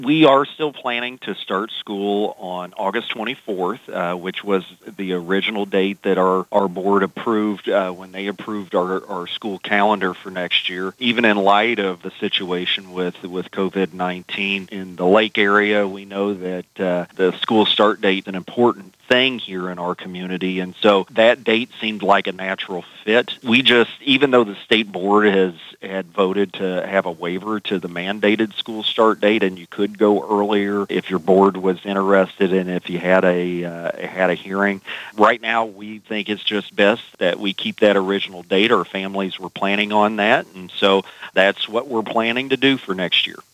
We are still planning to start school on August 24th, which was the original date that our board approved when they approved our school calendar for next year. Even in light of the situation with COVID-19 in the Lake area, we know that the school start date is an important thing here in our community, and so that date seemed like a natural fit. We just, even though the state board had voted to have a waiver to the mandated school start date, and you could go earlier if your board was interested and if you had a hearing. Right now, we think it's just best that we keep that original date. Our families were planning on that, and so that's what we're planning to do for next year.